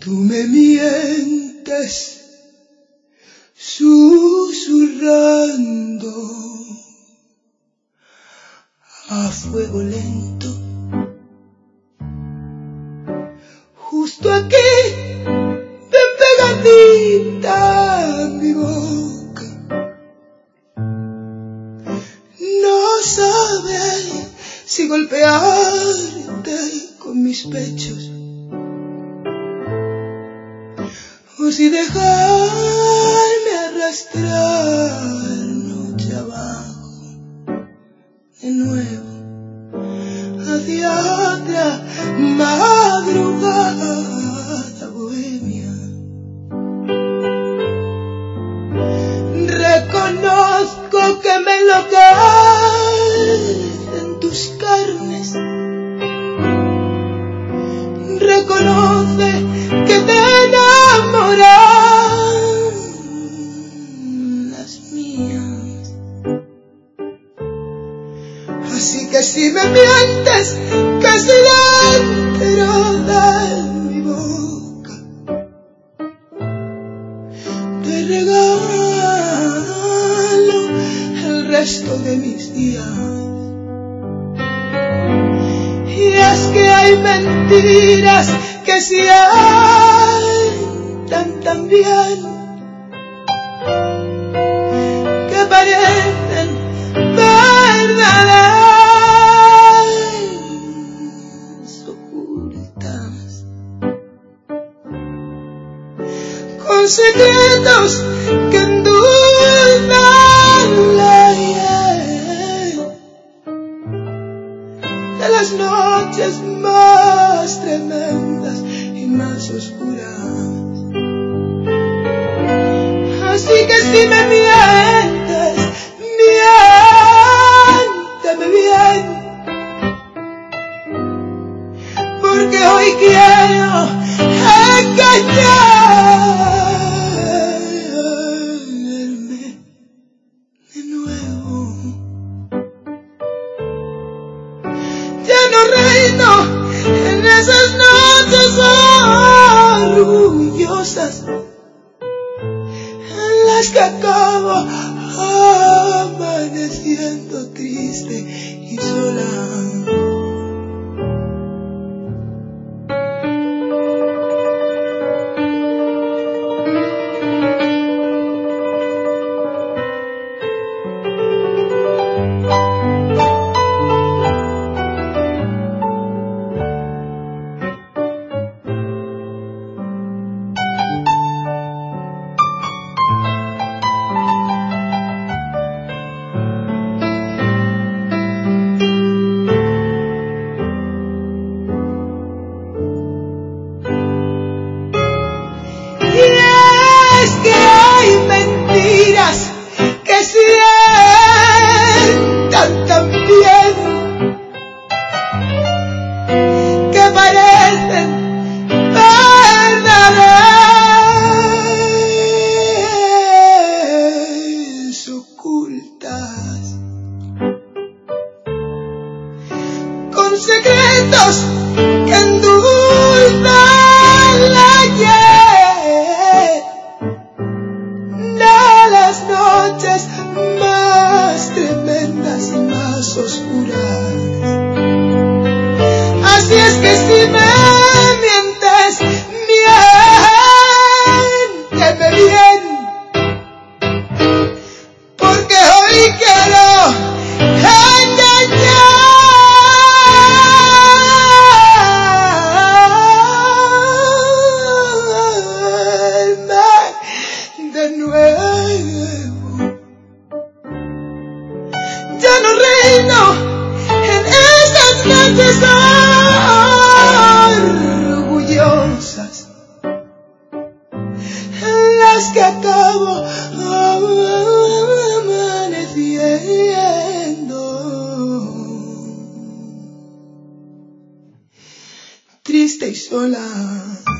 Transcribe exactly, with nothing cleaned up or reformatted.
Tú me mientes susurrando a fuego lento, justo aquí, bien pegadita a mi boca. No sabes si golpearte con mis pechos o si dejarme arrastrar noche abajo de nuevo hacia otra madrugada bohemia. Reconozco que me enloquecen tus carnes. Reconoce que te enamoran las mías. Así que si me mientes, que si dentro de mi boca te regalo el resto de mis días. Y es que hay mentiras que sientan tan bien, que parecen verdades ocultas, con secretos que endulzan la hiel de las noches más tremendas y más oscuras. Así que si me mientes, miénteme bien, porque hoy quiero engañarme de nuevo. Ya no reino en esas noches orgullosas en las que acabo amaneciendo triste y sola. Que sientan tan bien, que parecen verdades ocultas, con secretos que endulzan la hiel de las noches más tremendas y más oscuras. Así es que si me mientes, miénteme bien, porque hoy quiero engañarme de nuevo. Ya no reino en esas noches orgullosas en las que acabo amaneciendo triste y sola.